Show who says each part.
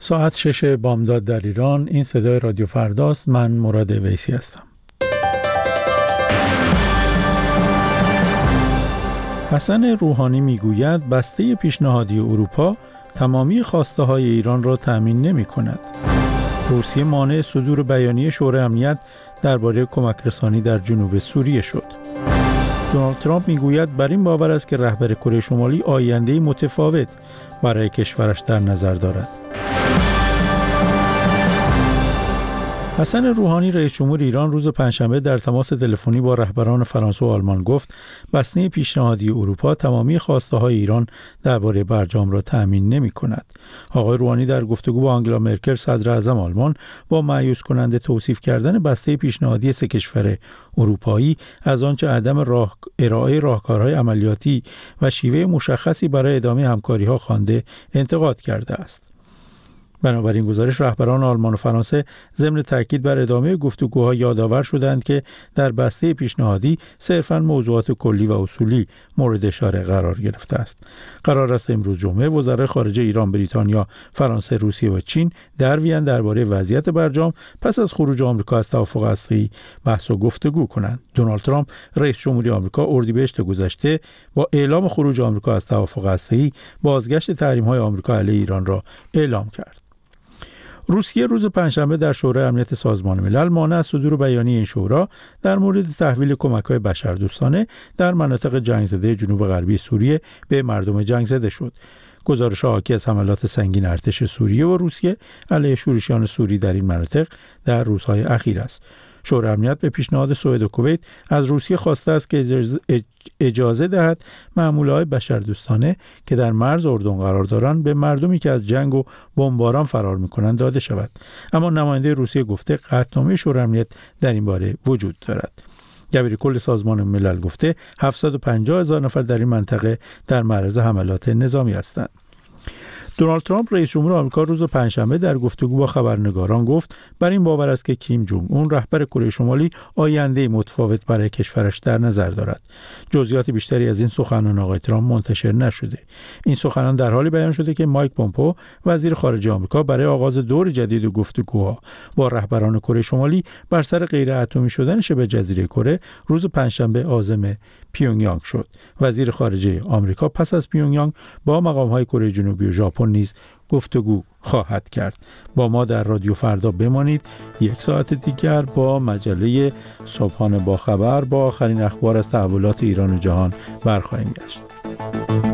Speaker 1: ساعت 6 بامداد در ایران. این صدای رادیو فرداست. من مراد ویسی هستم. حسن روحانی میگوید بسته پیشنهادی اروپا تمامی خواسته های ایران را تأمین نمی کند. روسیه مانع صدور بیانیه شورای امنیت درباره کمک رسانی در جنوب سوریه شد. دونالد ترامپ میگوید بر این باور است که رهبر کره شمالی آینده‌ای متفاوت برای کشورش در نظر دارد. حسن روحانی رئیس جمهور ایران روز پنجشنبه در تماس تلفنی با رهبران فرانسه و آلمان گفت بسته پیشنهادی اروپا تمامی خواسته‌های ایران درباره برجام را تأمین نمی‌کند. آقای روحانی در گفتگو با آنگلا مرکل صدر اعظم آلمان با مایوس کننده توصیف کردن بسته پیشنهادی سه کشور اروپایی از آنچه عدم ارائه راهکارهای عملیاتی و شیوه مشخصی برای ادامه همکاری‌ها خوانده انتقاد کرده است. بنابراین گزارش رهبران آلمان و فرانسه ضمن تاکید بر ادامه گفتگوها یادآور شدند که در بسته پیشنهادی صرفاً موضوعات کلی و اصولی مورد اشاره قرار گرفته است. قرار است امروز جمعه وزرای خارجه ایران، بریتانیا، فرانسه، روسیه و چین در وین درباره وضعیت برجام پس از خروج آمریکا از توافق هسته‌ای بحث و گفتگو کنند. دونالد ترامپ رئیس جمهوری آمریکا اردیبهشت گذشته با اعلام خروج آمریکا از توافق هسته‌ای بازگشت تحریم‌های آمریکا علیه ایران را اعلام کرد. روسیه روز پنجشنبه در شورای امنیت سازمان ملل مانع از صدور بیانیه این شورا در مورد تحویل کمک‌های بشردوستانه در مناطق جنگ‌زده جنوب غربی سوریه به مردم جنگ‌زده شد. گزارش‌ها حاکی از حملات سنگین ارتش سوریه و روسیه علیه شورشیان سوری در این مناطق در روزهای اخیر است. شورای امنیت به پیشنهاد سوئد و کویت از روسیه خواسته است که اجازه دهد مامورهای بشردوستانه که در مرز اردن قرار دارند به مردمی که از جنگ و بمباران فرار می‌کنند داده شود. اما نماینده روسیه گفته قطعنامه شورای امنیت در این باره وجود دارد. دبیر کل سازمان ملل گفته 750,000 نفر در این منطقه در معرض حملات نظامی هستند. دونالد ترامپ رئیس جمهور آمریکا روز پنجشنبه در گفتگو با خبرنگاران گفت بر این باور است که کیم جونگ اون رهبر کره شمالی آینده متفاوت برای کشورش در نظر دارد. جزئیات بیشتری از این سخنان آقای ترامپ منتشر نشده. این سخنان در حالی بیان شده که مایک پومپئو وزیر خارجه آمریکا برای آغاز دور جدید گفتگوها با رهبران کره شمالی بر سر غیر اتمی شدن شبه جزیره کره روز پنجشنبه عازم پیونگیانگ شد. وزیر خارجه آمریکا پس از پیونگیانگ با مقام‌های کره جنوبی و ژاپن نیز گفتگو خواهد کرد. با ما در رادیو فردا بمانید. یک ساعت دیگر با مجله صبحانه با خبر با آخرین اخبار از تحولات ایران و جهان برخواهیم گشت.